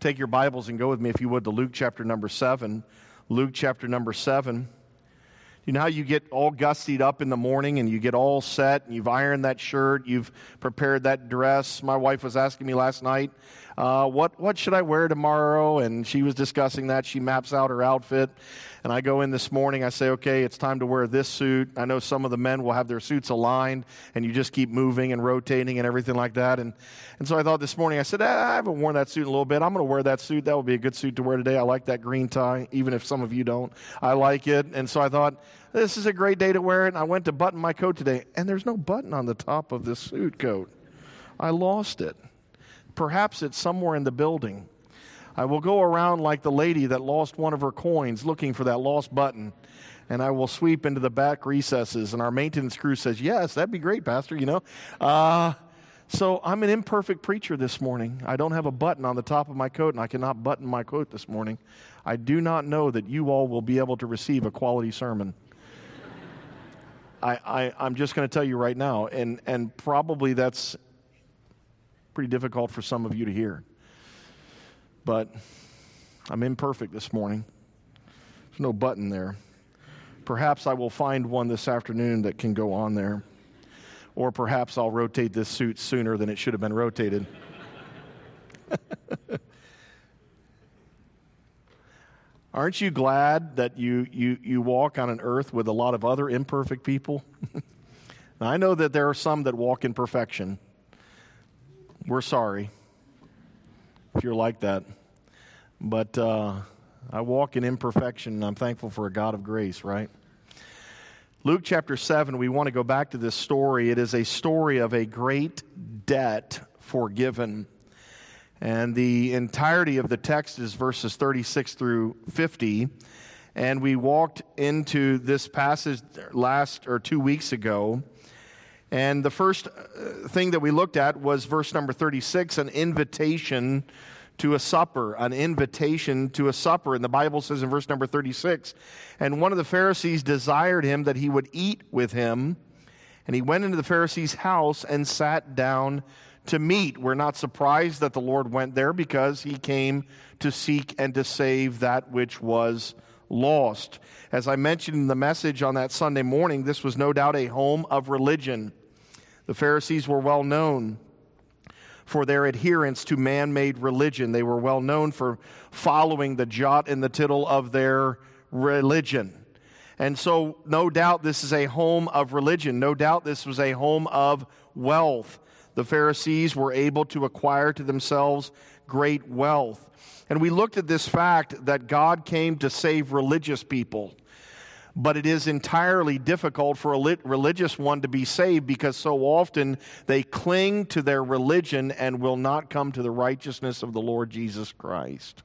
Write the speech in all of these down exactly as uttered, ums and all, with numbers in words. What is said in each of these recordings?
take your Bibles and go with me, if you would, to Luke chapter number seven. Luke chapter number seven. You know how you get all gussied up in the morning and you get all set and you've ironed that shirt, you've prepared that dress. My wife was asking me last night, uh, what what should I wear tomorrow? And she was discussing that. She maps out her outfit. And I go in this morning, I say, okay, it's time to wear this suit. I know some of the men will have their suits aligned and you just keep moving and rotating and everything like that. And, and so I thought this morning, I said, ah, I haven't worn that suit in a little bit. I'm going to wear that suit. That would be a good suit to wear today. I like that green tie, even if some of you don't. I like it. And so I thought, this is a great day to wear it. And I went to button my coat today, and there's no button on the top of this suit coat. I lost it. Perhaps it's somewhere in the building. I will go around like the lady that lost one of her coins looking for that lost button, and I will sweep into the back recesses, and our maintenance crew says, yes, that'd be great, Pastor, you know. Uh, so I'm an imperfect preacher this morning. I don't have a button on the top of my coat, and I cannot button my coat this morning. I do not know that you all will be able to receive a quality sermon. I, I, I'm just going to tell you right now, and, and probably that's pretty difficult for some of you to hear. But I'm imperfect this morning. There's no button there. Perhaps I will find one this afternoon that can go on there. Or perhaps I'll rotate this suit sooner than it should have been rotated. Aren't you glad that you, you, you walk on an earth with a lot of other imperfect people? Now, I know that there are some that walk in perfection. We're sorry if you're like that. But uh, I walk in imperfection, and I'm thankful for a God of grace, right? Luke chapter seven, we want to go back to this story. It is a story of a great debt forgiven. And the entirety of the text is verses thirty-six through fifty. And we walked into this passage last or two weeks ago. And the first thing that we looked at was verse number thirty-six, an invitation to a supper, an invitation to a supper. And the Bible says in verse number thirty-six, and one of the Pharisees desired him that he would eat with him. And he went into the Pharisee's house and sat down to meat. We're not surprised that the Lord went there because he came to seek and to save that which was lost. As I mentioned in the message on that Sunday morning, this was no doubt a home of religion. The Pharisees were well known for their adherence to man-made religion. They were well known for following the jot and the tittle of their religion. And so no doubt this is a home of religion. No doubt this was a home of wealth. The Pharisees were able to acquire to themselves great wealth. And we looked at this fact that God came to save religious people. But it is entirely difficult for a religious one to be saved because so often they cling to their religion and will not come to the righteousness of the Lord Jesus Christ.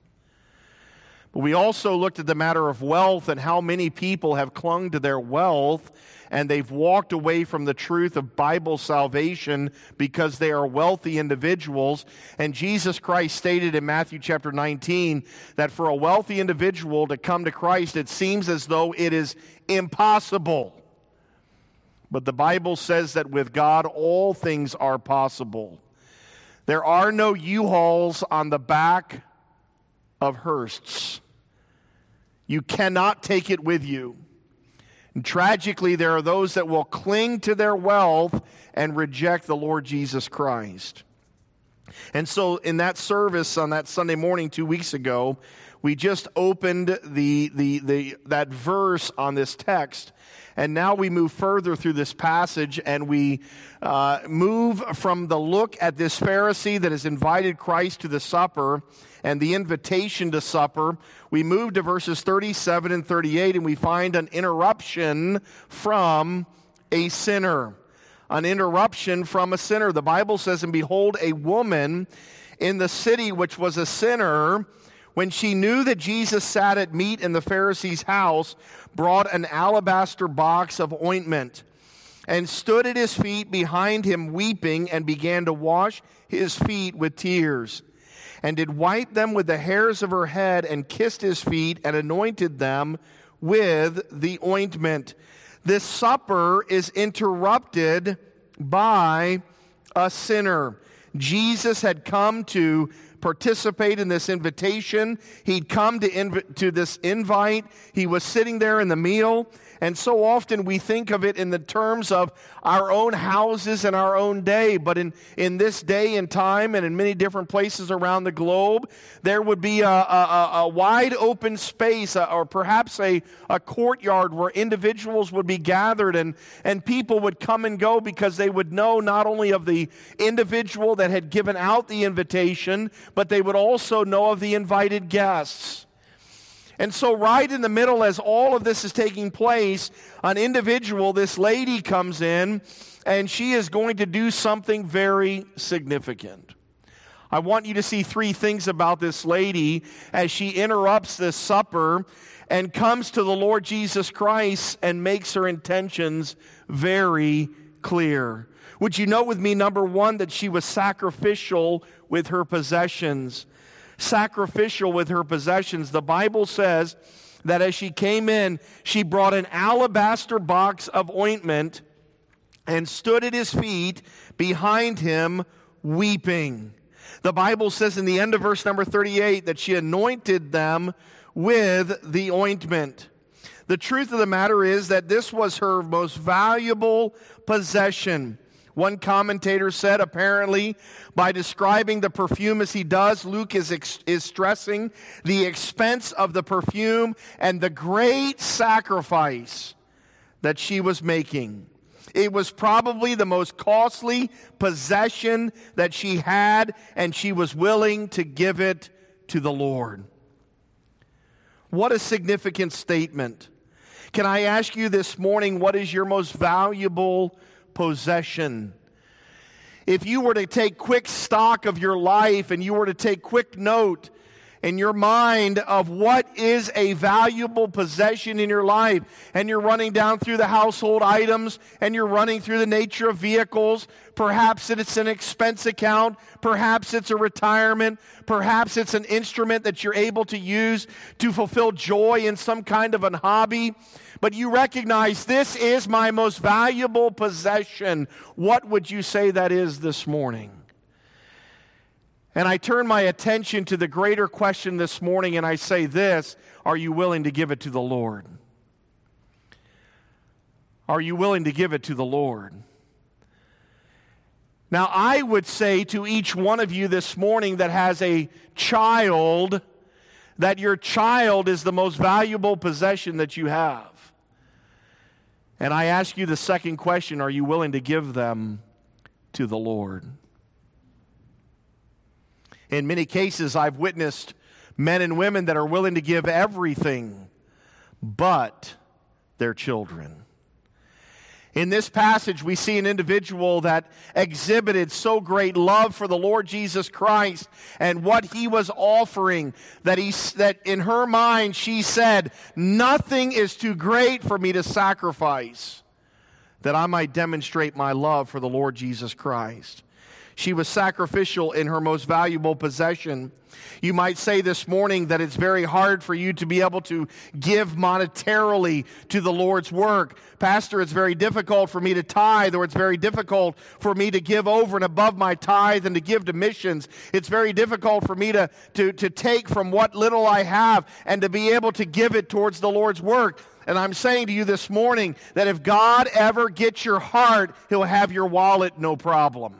But we also looked at the matter of wealth and how many people have clung to their wealth and they've walked away from the truth of Bible salvation because they are wealthy individuals. And Jesus Christ stated in Matthew chapter nineteen that for a wealthy individual to come to Christ, it seems as though it is impossible. But the Bible says that with God, all things are possible. There are no U-Hauls on the back of hearses. You cannot take it with you. And tragically, there are those that will cling to their wealth and reject the Lord Jesus Christ. And so in that service on that Sunday morning two weeks ago, we just opened the, the, the that verse on this text. And now we move further through this passage and we uh, move from the look at this Pharisee that has invited Christ to the supper and the invitation to supper. We move to verses thirty-seven and thirty-eight and we find an interruption from a sinner. An interruption from a sinner. The Bible says, and behold, a woman in the city which was a sinner, when she knew that Jesus sat at meat in the Pharisee's house, brought an alabaster box of ointment and stood at his feet behind him weeping and began to wash his feet with tears and did wipe them with the hairs of her head and kissed his feet and anointed them with the ointment. This supper is interrupted by a sinner. Jesus had come to participate in this invitation. He'd come to, inv- to this invite. He was sitting there in the meal. And so often we think of it in the terms of our own houses and our own day. But in, in this day and time and in many different places around the globe, there would be a, a, a wide open space uh, or perhaps a, a courtyard where individuals would be gathered and, and people would come and go because they would know not only of the individual that had given out the invitation, but they would also know of the invited guests. And so right in the middle, as all of this is taking place, an individual, this lady comes in, and she is going to do something very significant. I want you to see three things about this lady as she interrupts this supper and comes to the Lord Jesus Christ and makes her intentions very clear. Would you note with me, number one, that she was sacrificial with her possessions? Sacrificial with her possessions. The Bible says that as she came in, she brought an alabaster box of ointment and stood at his feet behind him weeping. The Bible says in the end of verse number thirty-eight that she anointed them with the ointment. The truth of the matter is that this was her most valuable possession. One commentator said, apparently, by describing the perfume as he does, Luke is, ex- is stressing the expense of the perfume and the great sacrifice that she was making. It was probably the most costly possession that she had, and she was willing to give it to the Lord. What a significant statement. Can I ask you this morning, what is your most valuable possession? If you were to take quick stock of your life and you were to take quick note in your mind of what is a valuable possession in your life, and you're running down through the household items and you're running through the nature of vehicles, perhaps it's an expense account, perhaps it's a retirement, perhaps it's an instrument that you're able to use to fulfill joy in some kind of a hobby, but you recognize this is my most valuable possession. What would you say that is this morning? And I turn my attention to the greater question this morning, and I say this: are you willing to give it to the Lord? Are you willing to give it to the Lord? Now, I would say to each one of you this morning that has a child, that your child is the most valuable possession that you have. And I ask you the second question: are you willing to give them to the Lord? In many cases, I've witnessed men and women that are willing to give everything but their children. In this passage, we see an individual that exhibited so great love for the Lord Jesus Christ and what he was offering that he that in her mind she said, "Nothing is too great for me to sacrifice, that I might demonstrate my love for the Lord Jesus Christ." She was sacrificial in her most valuable possession. You might say this morning that it's very hard for you to be able to give monetarily to the Lord's work. Pastor, it's very difficult for me to tithe, or it's very difficult for me to give over and above my tithe and to give to missions. It's very difficult for me to, to, to take from what little I have and to be able to give it towards the Lord's work. And I'm saying to you this morning that if God ever gets your heart, He'll have your wallet, no problem.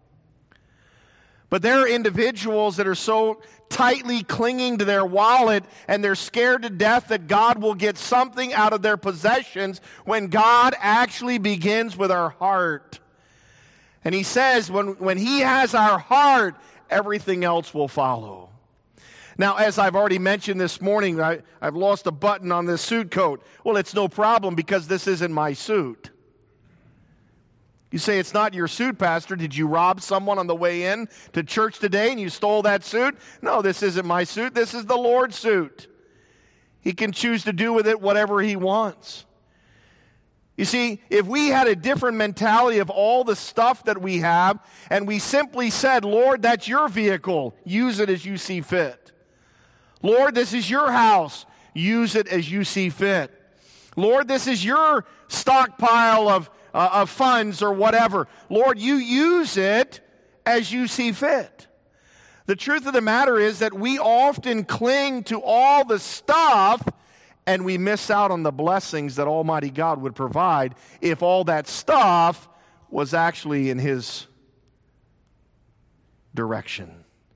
But there are individuals that are so tightly clinging to their wallet and they're scared to death that God will get something out of their possessions when God actually begins with our heart. And He says when, when He has our heart, everything else will follow. Now, as I've already mentioned this morning, I, I've lost a button on this suit coat. Well, it's no problem because this isn't my suit. You say, it's not your suit, Pastor. Did you rob someone on the way in to church today and you stole that suit? No, this isn't my suit. This is the Lord's suit. He can choose to do with it whatever He wants. You see, if we had a different mentality of all the stuff that we have, and we simply said, Lord, that's your vehicle. Use it as you see fit. Lord, this is your house. Use it as you see fit. Lord, this is your stockpile of Uh, of funds or whatever. Lord, you use it as you see fit. The truth of the matter is that we often cling to all the stuff and we miss out on the blessings that Almighty God would provide if all that stuff was actually in His direction.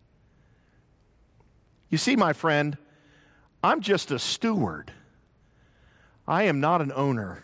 You see, my friend, I'm just a steward. I am not an owner.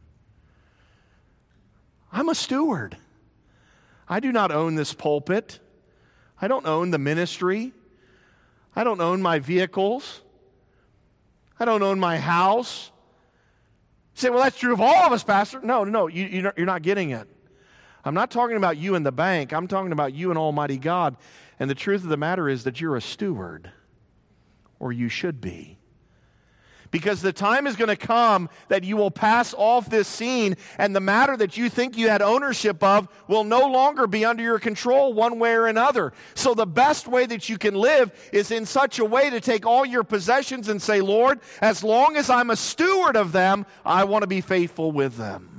I'm a steward. I do not own this pulpit. I don't own the ministry. I don't own my vehicles. I don't own my house. You say, well, that's true of all of us, Pastor. No, no, you, you're not getting it. I'm not talking about you in the bank. I'm talking about you and Almighty God. And the truth of the matter is that you're a steward, or you should be. Because the time is going to come that you will pass off this scene, and the matter that you think you had ownership of will no longer be under your control one way or another. So the best way that you can live is in such a way to take all your possessions and say, Lord, as long as I'm a steward of them, I want to be faithful with them.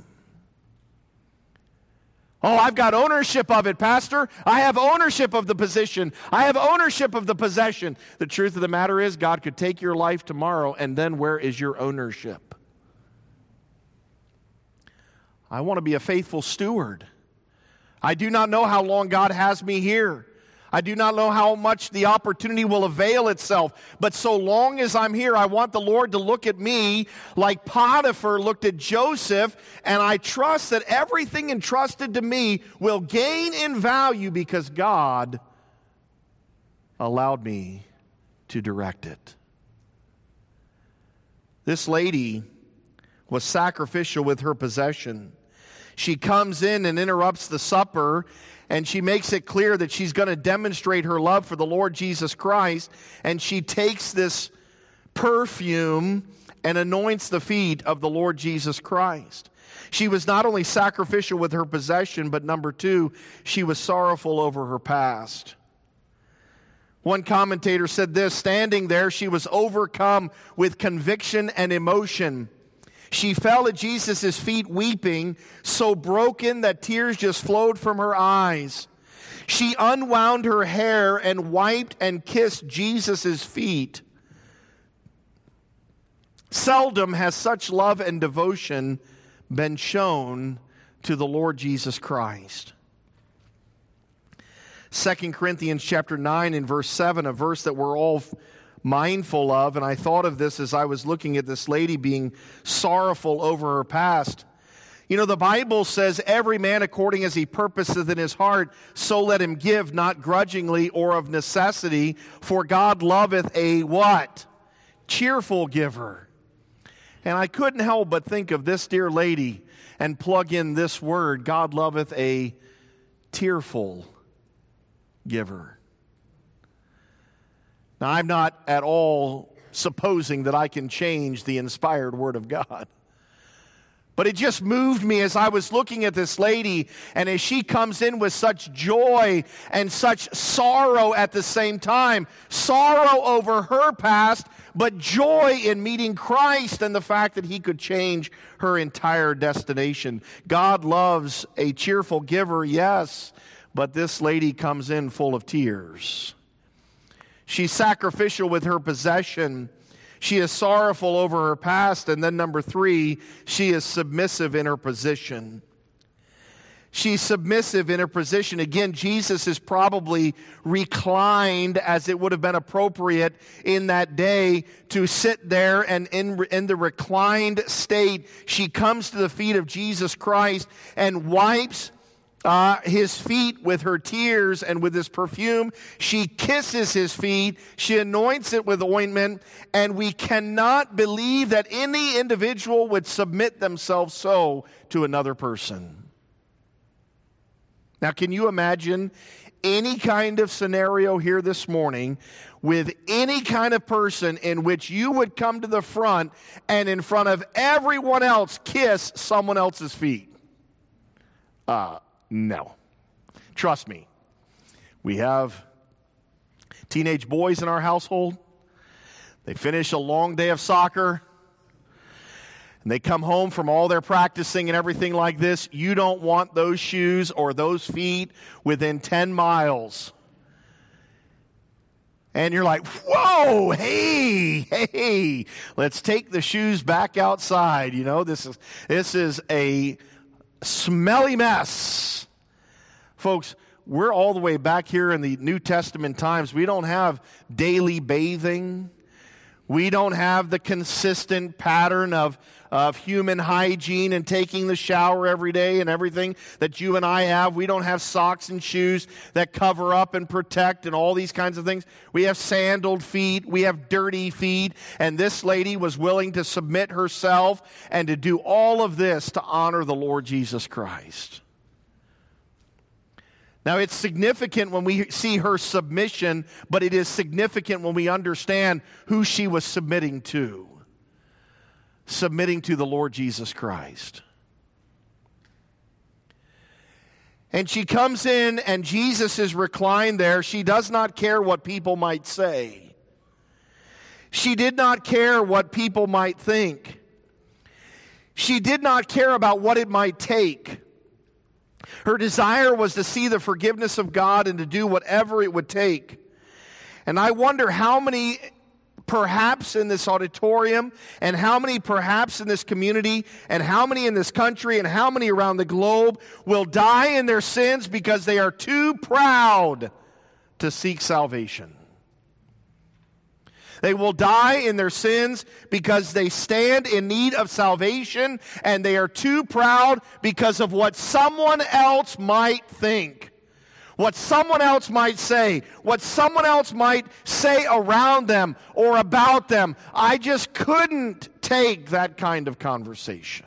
Oh, I've got ownership of it, Pastor. I have ownership of the position. I have ownership of the possession. The truth of the matter is, God could take your life tomorrow, and then where is your ownership? I want to be a faithful steward. I do not know how long God has me here. I do not know how much the opportunity will avail itself. But so long as I'm here, I want the Lord to look at me like Potiphar looked at Joseph, and I trust that everything entrusted to me will gain in value because God allowed me to direct it. This lady was sacrificial with her possession. She comes in and interrupts the supper, and she makes it clear that she's going to demonstrate her love for the Lord Jesus Christ. And she takes this perfume and anoints the feet of the Lord Jesus Christ. She was not only sacrificial with her possession, but number two, she was sorrowful over her past. One commentator said this, standing there, she was overcome with conviction and emotion. She fell at Jesus' feet weeping, so broken that tears just flowed from her eyes. She unwound her hair and wiped and kissed Jesus' feet. Seldom has such love and devotion been shown to the Lord Jesus Christ. Second Corinthians chapter nine and verse seven, a verse that we're all mindful of, and I thought of this as I was looking at this lady being sorrowful over her past. You know, the Bible says, every man according as he purposeth in his heart, so let him give, not grudgingly or of necessity, for God loveth a what? Cheerful giver. And I couldn't help but think of this dear lady and plug in this word, God loveth a tearful giver. Now, I'm not at all supposing that I can change the inspired Word of God. But it just moved me as I was looking at this lady, and as she comes in with such joy and such sorrow at the same time. Sorrow over her past, but joy in meeting Christ and the fact that He could change her entire destination. God loves a cheerful giver, yes, but this lady comes in full of tears. She's sacrificial with her possession. She is sorrowful over her past. And then number three, she is submissive in her position. She's submissive in her position. Again, Jesus is probably reclined, as it would have been appropriate in that day, to sit there, and in, in the reclined state, she comes to the feet of Jesus Christ and wipes Uh, his feet with her tears and with his perfume. She kisses his feet. She anoints it with ointment. And we cannot believe that any individual would submit themselves so to another person. Now, can you imagine any kind of scenario here this morning with any kind of person in which you would come to the front and in front of everyone else kiss someone else's feet? Uh, No. Trust me. We have teenage boys in our household. They finish a long day of soccer, and they come home from all their practicing and everything like this. You don't want those shoes or those feet within ten miles. And you're like, whoa, hey, hey, let's take the shoes back outside. You know, this is this is a smelly mess. Folks, we're all the way back here in the New Testament times. We don't have daily bathing. We don't have the consistent pattern of, of human hygiene and taking the shower every day and everything that you and I have. We don't have socks and shoes that cover up and protect and all these kinds of things. We have sandaled feet. We have dirty feet. And this lady was willing to submit herself and to do all of this to honor the Lord Jesus Christ. Now, it's significant when we see her submission, but it is significant when we understand who she was submitting to. Submitting to the Lord Jesus Christ. And she comes in, and Jesus is reclined there. She does not care what people might say. She did not care what people might think. She did not care about what it might take. Her desire was to see the forgiveness of God and to do whatever it would take. And I wonder how many perhaps in this auditorium and how many perhaps in this community and how many in this country and how many around the globe will die in their sins because they are too proud to seek salvation. They will die in their sins because they stand in need of salvation, and they are too proud because of what someone else might think, what someone else might say, what someone else might say around them or about them. I just couldn't take that kind of conversation.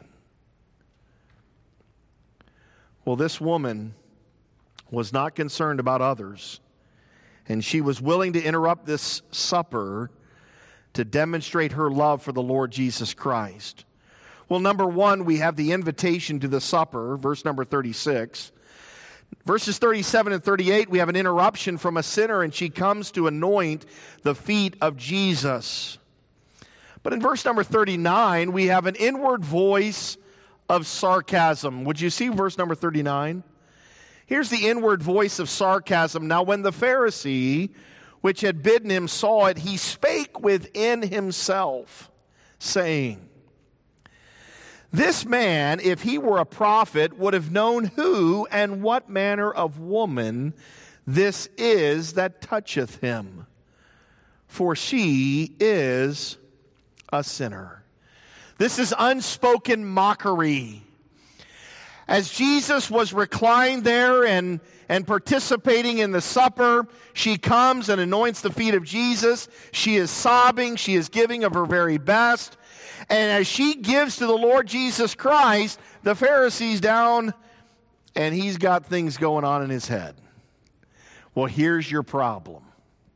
Well, this woman was not concerned about others, and she was willing to interrupt this supper to demonstrate her love for the Lord Jesus Christ. Well, number one, we have the invitation to the supper, verse number thirty-six. Verses thirty-seven and thirty-eight, we have an interruption from a sinner, and she comes to anoint the feet of Jesus. But in verse number thirty-nine, we have an inward voice of sarcasm. Would you see verse number thirty-nine? Here's the inward voice of sarcasm. Now, when the Pharisee which had bidden him saw it, he spake within himself, saying, this man, if he were a prophet, would have known who and what manner of woman this is that toucheth him, for she is a sinner. This is unspoken mockery. As Jesus was reclined there and, and participating in the supper, she comes and anoints the feet of Jesus. She is sobbing. She is giving of her very best. And as she gives to the Lord Jesus Christ, the Pharisee's down, and he's got things going on in his head. Well, here's your problem.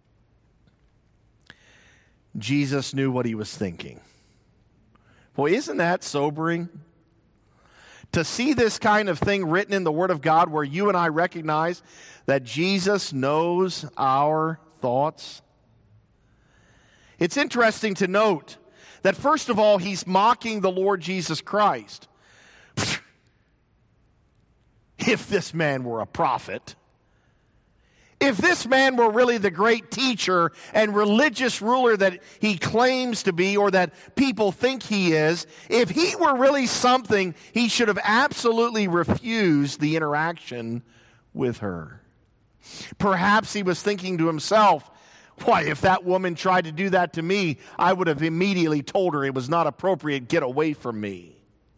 Jesus knew what he was thinking. Well, isn't that sobering? To see this kind of thing written in the Word of God where you and I recognize that Jesus knows our thoughts. It's interesting to note that first of all, he's mocking the Lord Jesus Christ. If this man were a prophet, if this man were really the great teacher and religious ruler that he claims to be or that people think he is, if he were really something, he should have absolutely refused the interaction with her. Perhaps he was thinking to himself, why, if that woman tried to do that to me, I would have immediately told her it was not appropriate, get away from me.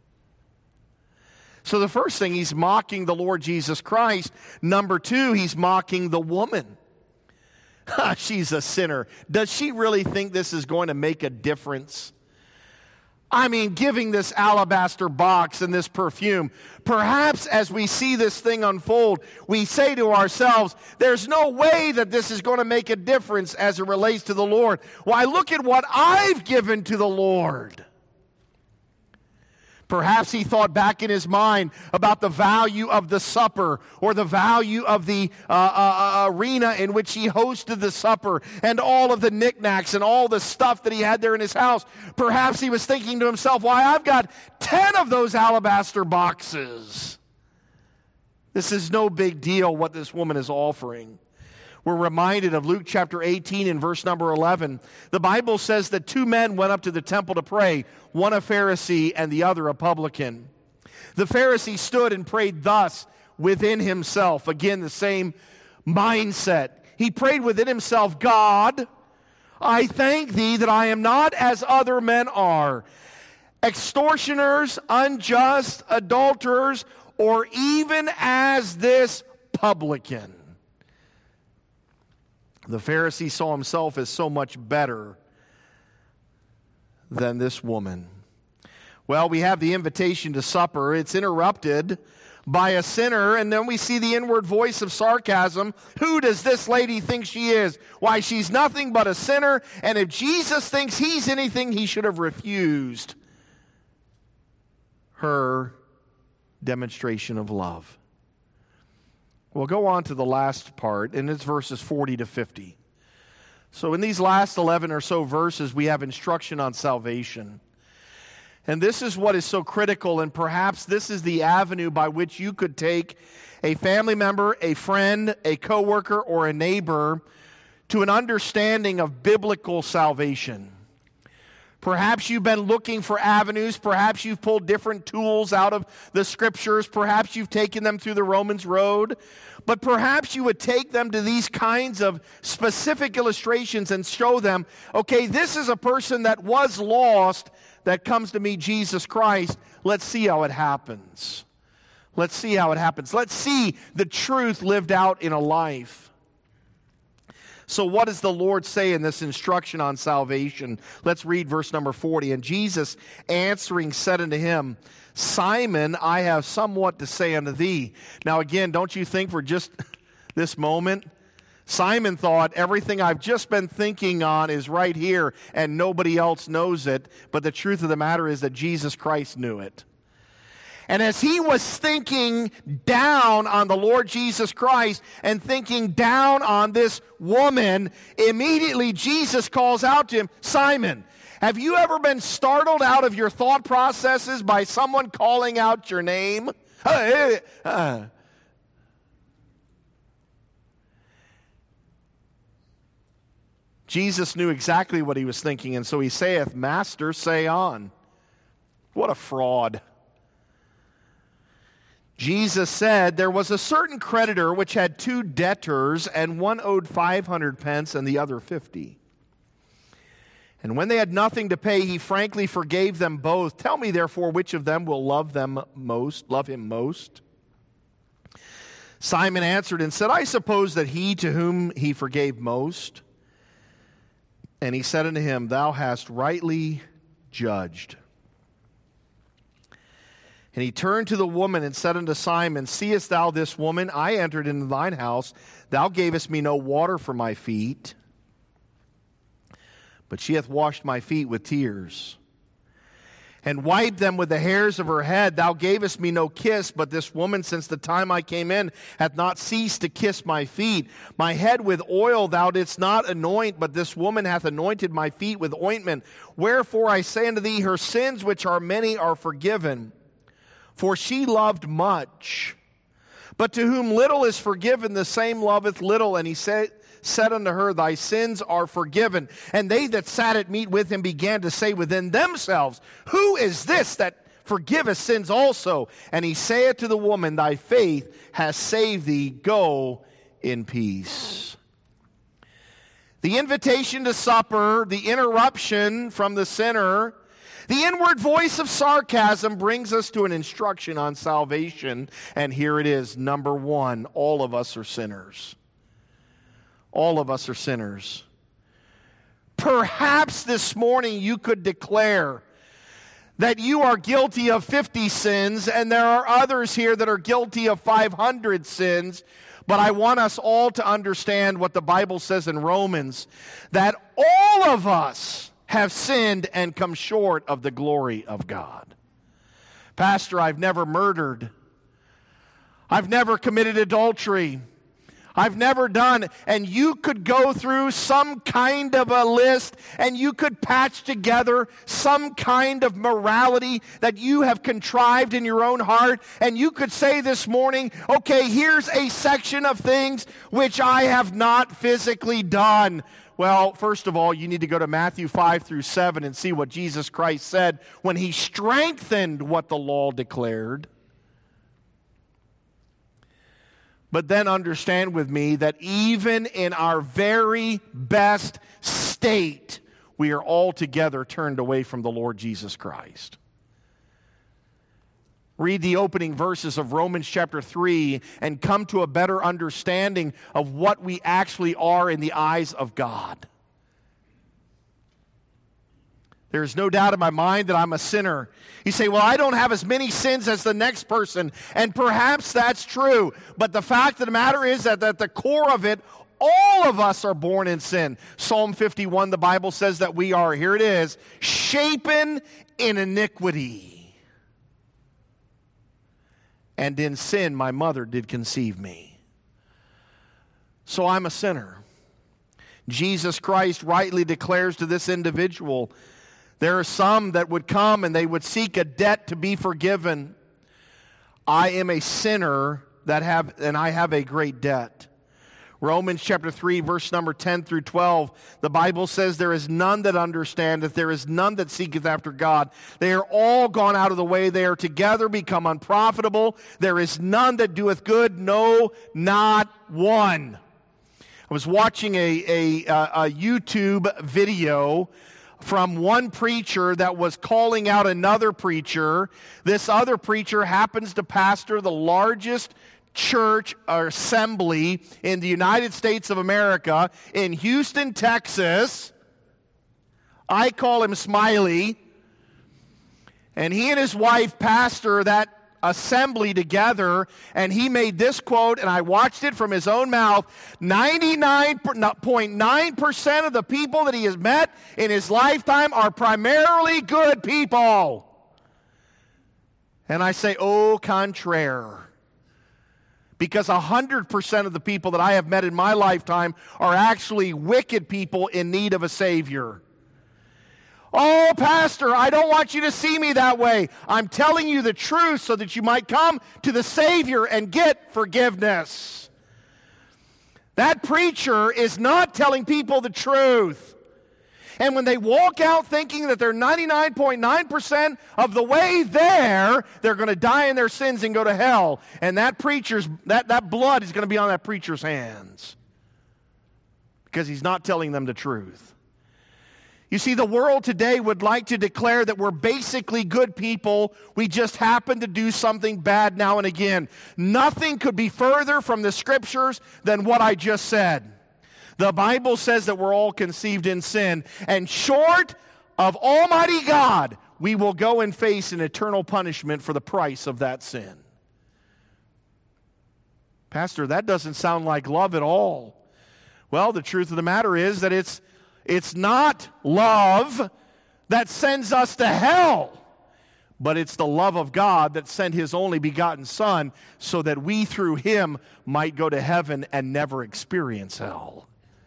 So the first thing, he's mocking the Lord Jesus Christ. Number two, he's mocking the woman. She's a sinner. Does she really think this is going to make a difference? I mean, giving this alabaster box and this perfume, perhaps as we see this thing unfold, we say to ourselves, there's no way that this is going to make a difference as it relates to the Lord. Why, look at what I've given to the Lord. Perhaps he thought back in his mind about the value of the supper or the value of the uh, uh, arena in which he hosted the supper and all of the knickknacks and all the stuff that he had there in his house. Perhaps he was thinking to himself, why, I've got ten of those alabaster boxes. This is no big deal what this woman is offering. We're reminded of Luke chapter eighteen and verse number eleven. The Bible says that two men went up to the temple to pray, one a Pharisee and the other a publican. The Pharisee stood and prayed thus within himself. Again, the same mindset. He prayed within himself, God, I thank thee that I am not as other men are, extortioners, unjust, adulterers, or even as this publican. The Pharisee saw himself as so much better than this woman. Well, we have the invitation to supper. It's interrupted by a sinner, and then we see the inward voice of sarcasm. Who does this lady think she is? Why, she's nothing but a sinner, and if Jesus thinks he's anything, he should have refused her demonstration of love. We'll go on to the last part, and it's verses forty to fifty. So in these last eleven or so verses, we have instruction on salvation. And this is what is so critical, and perhaps this is the avenue by which you could take a family member, a friend, a coworker, or a neighbor to an understanding of biblical salvation. Perhaps you've been looking for avenues. Perhaps you've pulled different tools out of the Scriptures. Perhaps you've taken them through the Romans road. But perhaps you would take them to these kinds of specific illustrations and show them, okay, this is a person that was lost that comes to meet Jesus Christ. Let's see how it happens. Let's see how it happens. Let's see the truth lived out in a life. So what does the Lord say in this instruction on salvation? Let's read verse number forty. And Jesus answering said unto him, Simon, I have somewhat to say unto thee. Now again, don't you think for just this moment, Simon thought everything I've just been thinking on is right here and nobody else knows it. But the truth of the matter is that Jesus Christ knew it. And as he was thinking down on the Lord Jesus Christ and thinking down on this woman, immediately Jesus calls out to him, Simon, have you ever been startled out of your thought processes by someone calling out your name? Jesus knew exactly what he was thinking, and so he saith, Master, say on. What a fraud. Jesus said, there was a certain creditor which had two debtors, and one owed five hundred pence and the other fifty. And when they had nothing to pay, he frankly forgave them both. Tell me, therefore, which of them will love them most, love him most? Simon answered and said, I suppose that he to whom he forgave most. And he said unto him, Thou hast rightly judged. And he turned to the woman and said unto Simon, Seest thou this woman? I entered into thine house. Thou gavest me no water for my feet, but she hath washed my feet with tears, and wiped them with the hairs of her head. Thou gavest me no kiss, but this woman, since the time I came in, hath not ceased to kiss my feet. My head with oil thou didst not anoint, but this woman hath anointed my feet with ointment. Wherefore I say unto thee, her sins, which are many, are forgiven. For she loved much. But to whom little is forgiven, the same loveth little. And he said, said unto her, Thy sins are forgiven. And they that sat at meat with him began to say within themselves, Who is this that forgiveth sins also? And he saith to the woman, Thy faith has saved thee. Go in peace. The invitation to supper, the interruption from the sinner, the inward voice of sarcasm brings us to an instruction on salvation. And here it is, number one, all of us are sinners. All of us are sinners. Perhaps this morning you could declare that you are guilty of fifty sins, and there are others here that are guilty of five hundred sins. But I want us all to understand what the Bible says in Romans, that all of us have sinned and come short of the glory of God. Pastor, I've never murdered. I've never committed adultery. I've never done. And you could go through some kind of a list and you could patch together some kind of morality that you have contrived in your own heart. And you could say this morning, okay, here's a section of things which I have not physically done. Well, first of all, you need to go to Matthew five through seven and see what Jesus Christ said when he strengthened what the law declared. But then understand with me that even in our very best state, we are altogether turned away from the Lord Jesus Christ. Read the opening verses of Romans chapter three and come to a better understanding of what we actually are in the eyes of God. There's no doubt in my mind that I'm a sinner. You say, well, I don't have as many sins as the next person. And perhaps that's true. But the fact of the matter is that at the core of it, all of us are born in sin. Psalm fifty-one, the Bible says that we are, here it is, shapen in iniquity. And in sin my mother did conceive me. So I'm a sinner. Jesus Christ rightly declares to this individual, there are some that would come and they would seek a debt to be forgiven. I am a sinner that have, and I have a great debt. Romans chapter three, verse number ten through twelve, the Bible says, there is none that understandeth, there is none that seeketh after God. They are all gone out of the way, they are together become unprofitable. There is none that doeth good, no, not one. I was watching a, a, a YouTube video from one preacher that was calling out another preacher. This other preacher happens to pastor the largest church or assembly in the United States of America in Houston, Texas. I call him Smiley. And he and his wife pastor that assembly together, and he made this quote, and I watched it from his own mouth. ninety-nine point nine percent of the people that he has met in his lifetime are primarily good people. And I say, au contraire. Because one hundred percent of the people that I have met in my lifetime are actually wicked people in need of a Savior. Oh, Pastor, I don't want you to see me that way. I'm telling you the truth so that you might come to the Savior and get forgiveness. That preacher is not telling people the truth. And when they walk out thinking that they're ninety-nine point nine percent of the way there, they're going to die in their sins and go to hell. And that preacher's that, that blood is going to be on that preacher's hands. Because he's not telling them the truth. You see, the world today would like to declare that we're basically good people. We just happen to do something bad now and again. Nothing could be further from the Scriptures than what I just said. The Bible says that we're all conceived in sin, and short of Almighty God, we will go and face an eternal punishment for the price of that sin. Pastor, that doesn't sound like love at all. Well, the truth of the matter is that it's It's not love that sends us to hell, but it's the love of God that sent His only begotten Son so that we through Him might go to heaven and never experience hell.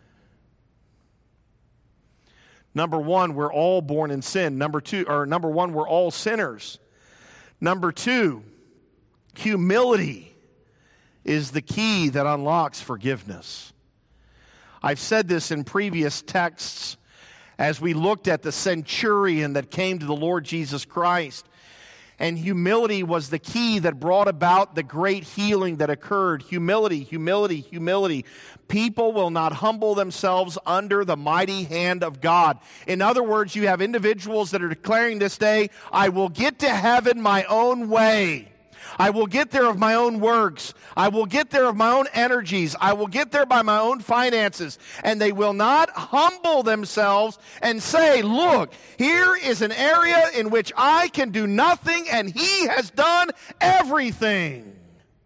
Number one, we're all born in sin. Number two, or number one, we're all sinners. Number two, humility is the key that unlocks forgiveness. I've said this in previous texts as we looked at the centurion that came to the Lord Jesus Christ. And humility was the key that brought about the great healing that occurred. Humility, humility, humility. People will not humble themselves under the mighty hand of God. In other words, you have individuals that are declaring this day, I will get to heaven my own way. I will get there of my own works. I will get there of my own energies. I will get there by my own finances. And they will not humble themselves and say, look, here is an area in which I can do nothing and He has done everything.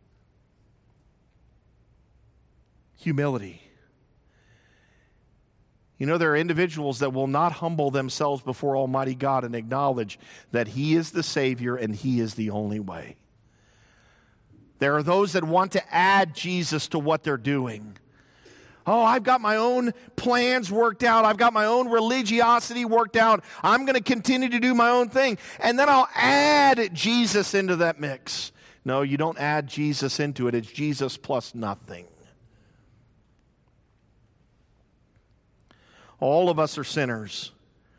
Humility. You know, there are individuals that will not humble themselves before Almighty God and acknowledge that He is the Savior and He is the only way. There are those that want to add Jesus to what they're doing. Oh, I've got my own plans worked out. I've got my own religiosity worked out. I'm going to continue to do my own thing. And then I'll add Jesus into that mix. No, you don't add Jesus into it. It's Jesus plus nothing. All of us are sinners.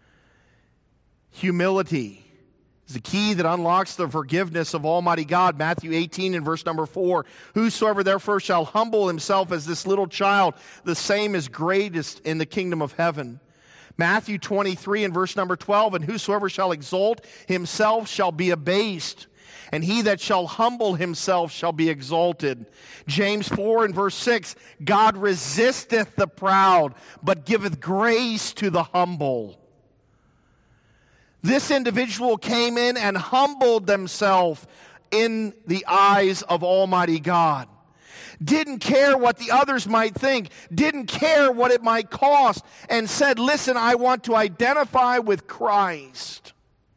Humility is the key that unlocks the forgiveness of Almighty God. Matthew eighteen and verse number four. Whosoever therefore shall humble himself as this little child, the same is greatest in the kingdom of heaven. Matthew twenty-three and verse number twelve. And whosoever shall exalt himself shall be abased, and he that shall humble himself shall be exalted. James four and verse six. God resisteth the proud, but giveth grace to the humble. This individual came in and humbled themselves in the eyes of Almighty God. Didn't care what the others might think. Didn't care what it might cost. And said, listen, I want to identify with Christ.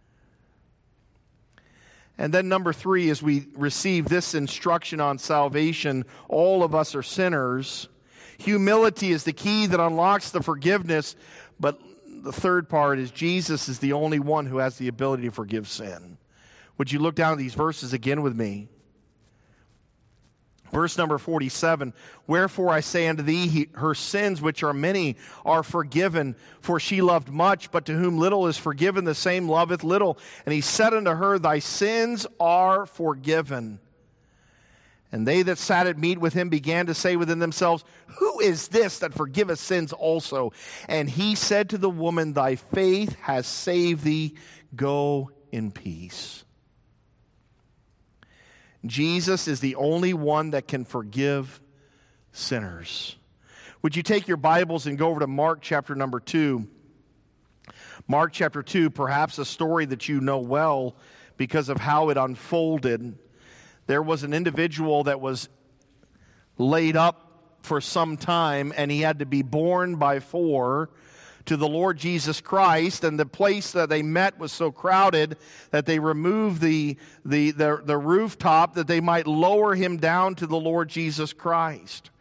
And then number three, as we receive this instruction on salvation, all of us are sinners. Humility is the key that unlocks the forgiveness, but the third part is Jesus is the only one who has the ability to forgive sin. Would you look down at these verses again with me? Verse number forty-seven, wherefore I say unto thee, he, her sins, which are many, are forgiven. For she loved much, but to whom little is forgiven, the same loveth little. And he said unto her, thy sins are forgiven. And they that sat at meat with him began to say within themselves, who is this that forgiveth sins also? And he said to the woman, thy faith has saved thee. Go in peace. Jesus is the only one that can forgive sinners. Would you take your Bibles and go over to Mark chapter number two? Mark chapter two, perhaps a story that you know well because of how it unfolded. There was an individual that was laid up for some time, and he had to be borne by four to the Lord Jesus Christ, and the place that they met was so crowded that they removed the, the, the, the rooftop that they might lower him down to the Lord Jesus Christ.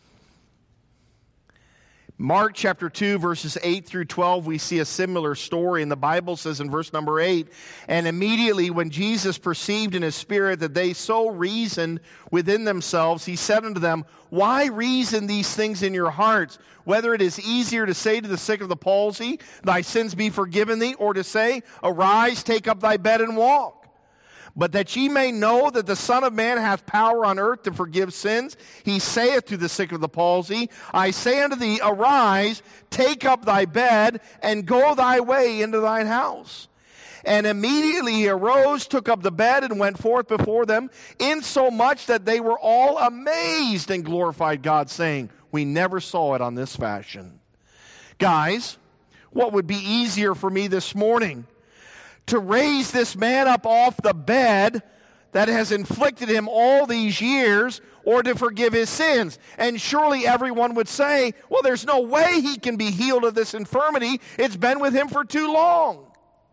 Mark chapter two, verses eight through twelve, we see a similar story. And the Bible says in verse number eight, and immediately when Jesus perceived in his spirit that they so reasoned within themselves, he said unto them, why reason these things in your hearts? Whether it is easier to say to the sick of the palsy, thy sins be forgiven thee, or to say, arise, take up thy bed and walk. But that ye may know that the Son of Man hath power on earth to forgive sins, he saith to the sick of the palsy, I say unto thee, arise, take up thy bed, and go thy way into thine house. And immediately he arose, took up the bed, and went forth before them, insomuch that they were all amazed and glorified God, saying, we never saw it on this fashion. Guys, what would be easier for me this morning? To raise this man up off the bed that has inflicted him all these years, or to forgive his sins? And surely everyone would say, well, there's no way he can be healed of this infirmity. It's been with him for too long.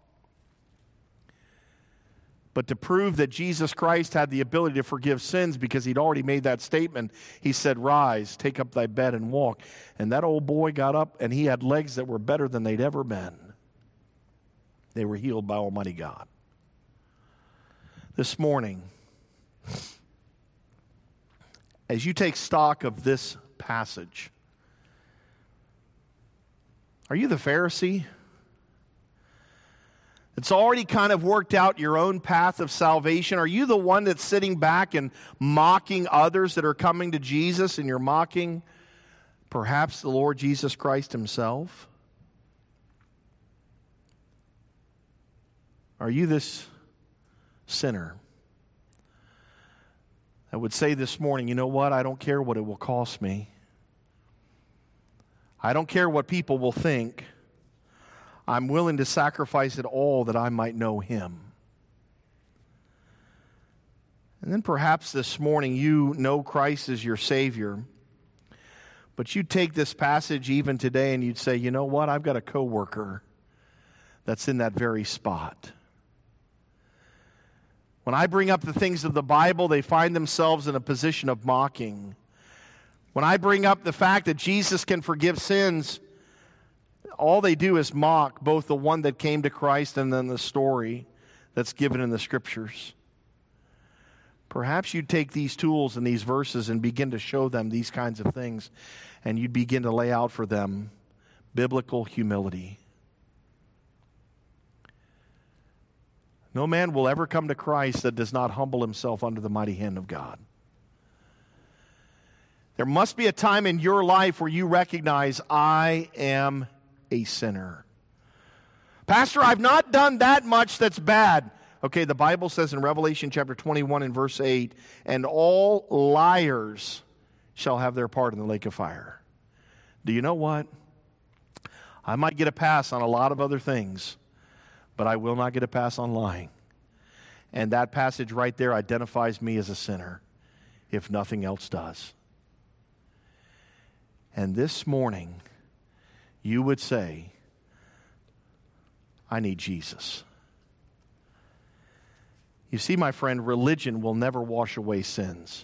But to prove that Jesus Christ had the ability to forgive sins, because he'd already made that statement, he said, rise, take up thy bed and walk. And that old boy got up, and he had legs that were better than they'd ever been. They were healed by Almighty God. This morning, as you take stock of this passage, are you the Pharisee? It's already kind of worked out your own path of salvation. Are you the one that's sitting back and mocking others that are coming to Jesus, and you're mocking perhaps the Lord Jesus Christ himself? Are you this sinner that would say this morning, you know what, I don't care what it will cost me. I don't care what people will think. I'm willing to sacrifice it all that I might know him. And then perhaps this morning you know Christ as your Savior, but you take this passage even today and you'd say, you know what, I've got a coworker that's in that very spot. When I bring up the things of the Bible, they find themselves in a position of mocking. When I bring up the fact that Jesus can forgive sins, all they do is mock both the one that came to Christ and then the story that's given in the Scriptures. Perhaps you'd take these tools and these verses and begin to show them these kinds of things, and you'd begin to lay out for them biblical humility. No man will ever come to Christ that does not humble himself under the mighty hand of God. There must be a time in your life where you recognize, I am a sinner. Pastor, I've not done that much that's bad. Okay, the Bible says in Revelation chapter twenty-one and verse eight, and all liars shall have their part in the lake of fire. Do you know what? I might get a pass on a lot of other things, but I will not get a pass on lying. And that passage right there identifies me as a sinner, if nothing else does. And this morning, you would say, I need Jesus. You see, my friend, religion will never wash away sins.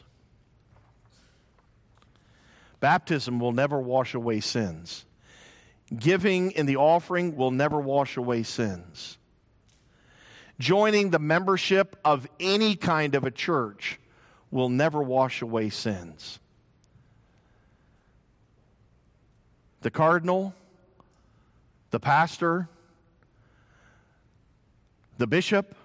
Baptism will never wash away sins. Giving in the offering will never wash away sins. Joining the membership of any kind of a church will never wash away sins. The cardinal, the pastor, the bishop,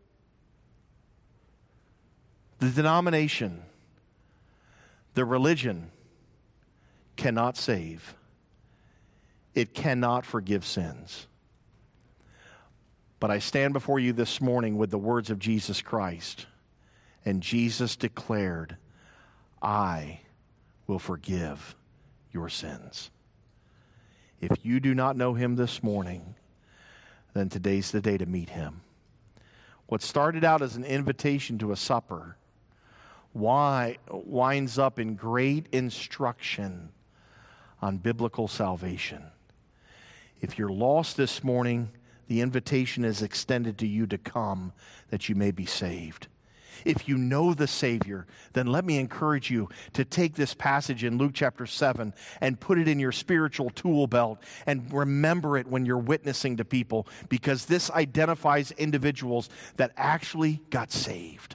the denomination, the religion cannot save. It cannot forgive sins. But I stand before you this morning with the words of Jesus Christ. And Jesus declared, I will forgive your sins. If you do not know him this morning, then today's the day to meet him. What started out as an invitation to a supper why winds up in great instruction on biblical salvation. If you're lost this morning, the invitation is extended to you to come that you may be saved. If you know the Savior, then let me encourage you to take this passage in Luke chapter seven and put it in your spiritual tool belt and remember it when you're witnessing to people, because this identifies individuals that actually got saved.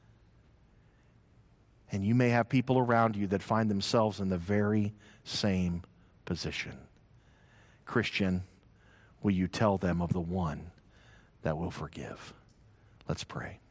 And you may have people around you that find themselves in the very same position. Christian, will you tell them of the one that will forgive? Let's pray.